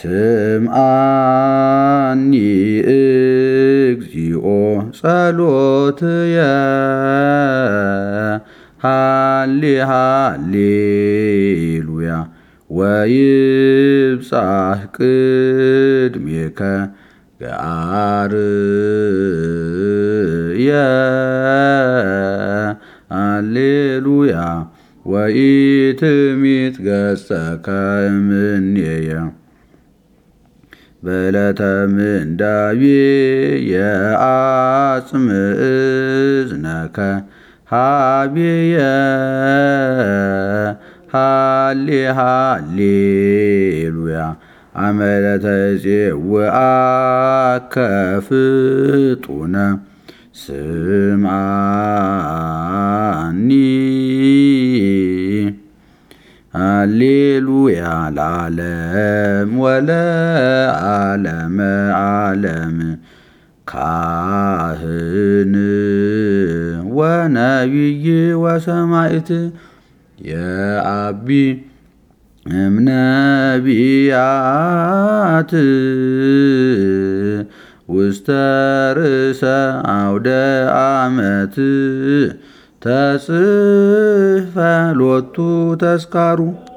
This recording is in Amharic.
ስምዓኒ እግዚኦ ጸሎትየ ሃሌሉያ ወይብጻሕ ቅድሜከ ገአርየ ሃሌሉያ ወኢትሚት ገጸከ እምኔየ በዕለተ ምንዳቤ የአጽምዕ እዝነከ ሀቤየ ሃሌሉያ አመለተ ጽውዓከ ፍጡነ ስምዓኒ ሃሌሉያ ለዓለም ወለዓለመ ዓለም ካህን ወነቢይ ወሰማዕት የአቢ እምነቢያት ውስተ ርእሰ አውደ ዓመት ተጽሕፈ ሎቱ ተስካሩ